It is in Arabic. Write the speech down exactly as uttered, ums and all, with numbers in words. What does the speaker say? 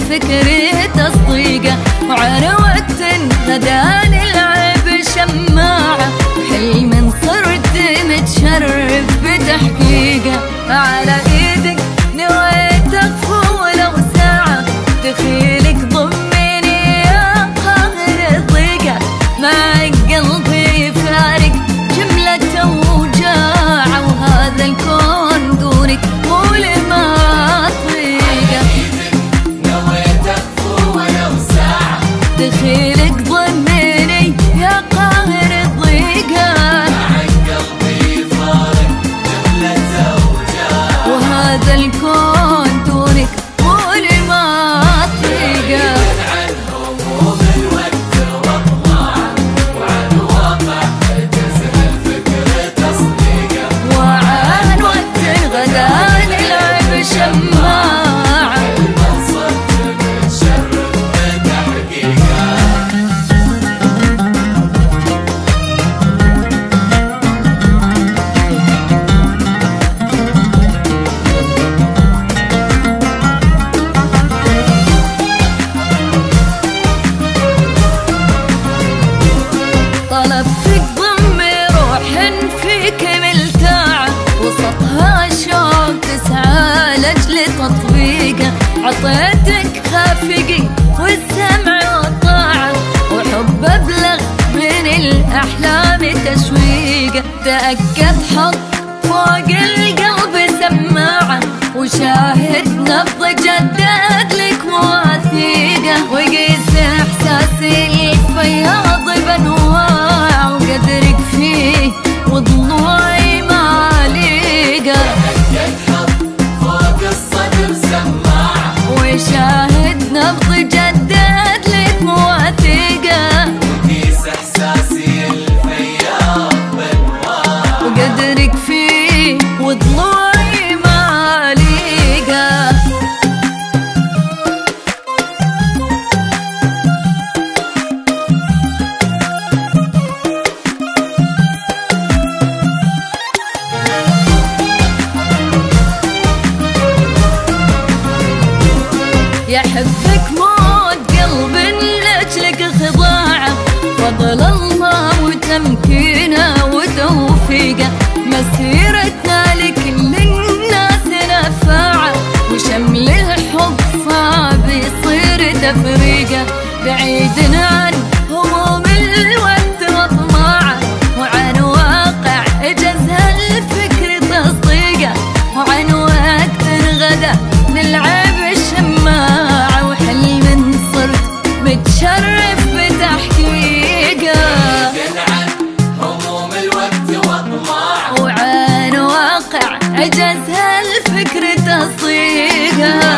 الفكر تصديقه، وعن وقت غدا نلعب شماعة، وحلم صرت متشرف بتحقيقه. على ايدك نويت اطفو ولو ساعة، دخيلك ضمني يا قاهر الضيقة، مع قلبي فارق جملة اوجاع، وهذا الكون دونك مو لما طريقه. نويت اطفو ولو ساعة، دخيلك ضمني يا قاهر الضيقة، مع قلبي فارق جملة اوجاع، وهذا الكون دونك مو لما طريقه. عن هموم الوقت واطماعه، وعن واقع جزم الفكر تصديقه، وعن وقت غدا نلعب شماعة، المنصب متشرف بتحقيقه. طلبتك ضمي روح فيك ملتاعة، وسطها شوق تسعى لأجل تطبيقه، عطيتك خافقي والسمع والطاعة، وحب أبلغ من الأحلام تشويقه. تأكد حط فوق القلب سماعة، وشاهد نبض جدد لك مواثيقه، وقيس إحساسي الفياض بأنواع، وقدرك فيه وضلوعي ما ليقه. ينحط فوق الصدر سماعة، وشاهد نبض جدد لك مواثيقه، وقيس احساسي الفياض بانواع، وقدرك فيه وضلوعي ما ليقه. يحبك موت قلب لأجلك خضاعة، فضل الله وتمكينه وتوفيقه، مسيرتنا لكل الناس نفاعة، وشمل الحب صعب يصير تفريقه، بعيد عن هموم الوقت وطماعه، وعن واقع جزها الفكر تصديقه، وعن وقت غدا نلعب الشماعة، وحلم صرت متشرف بتحقيقه. عن هموم الوقت واطماعه، وعن واقع جزها الفكر تصديقه،